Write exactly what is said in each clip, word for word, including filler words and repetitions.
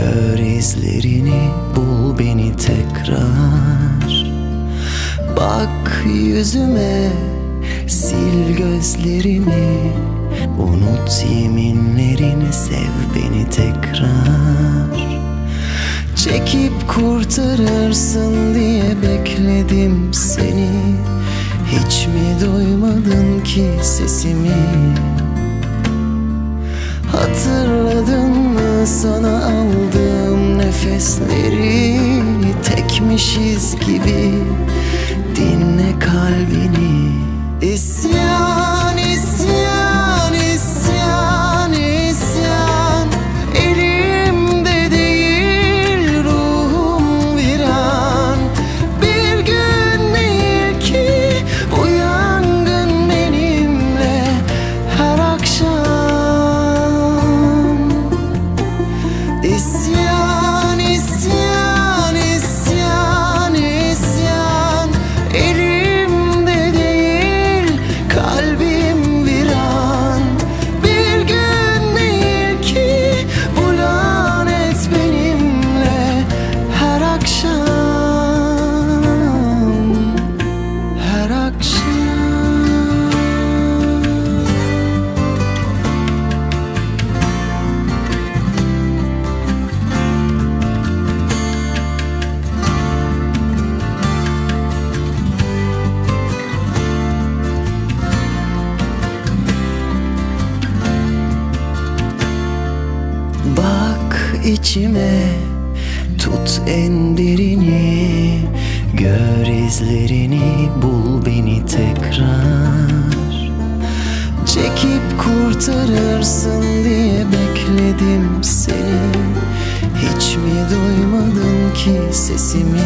Gör izlerini, bul beni tekrar. Bak yüzüme, sil gözlerini, unut yeminlerini, sev beni tekrar. Çekip kurtarırsın diye bekledim seni. Hiç mi duymadın ki sesimi? Hatırladın mı sana aldığım nefesleri? Tekmişiz gibi dinle kalbini. İsyan, isyan, isyan, isyan. Elimde değil, ruhum viran. Bir gün değil ki bu yangın benimle her akşam. İsyan, isyan, isyan, isyan. Elimde değil, kalbim viran. Bir gün değil ki bu lanet benimle her akşam, her akşam. Bak içime, tut en derini, gör izlerini, bul beni tekrar. Çekip kurtarırsın diye bekledim seni. Hiç mi duymadın ki sesimi?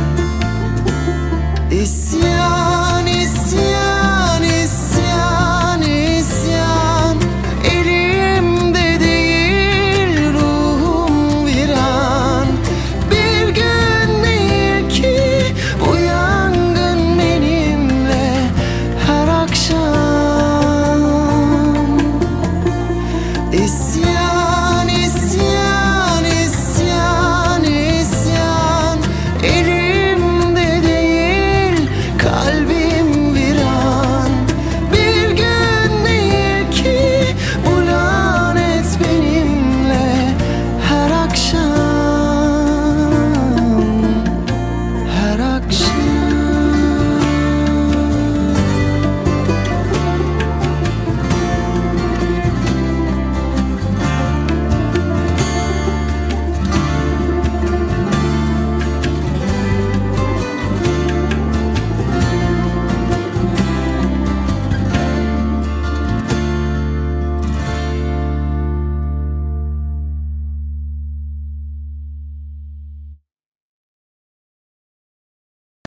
İsyan, isyan, isyan, isyan. Elimde değil, ruhum viran. Bir gün değil ki bu yangın benimle her akşam. İsyan, isyan, isyan, isyan. Elimde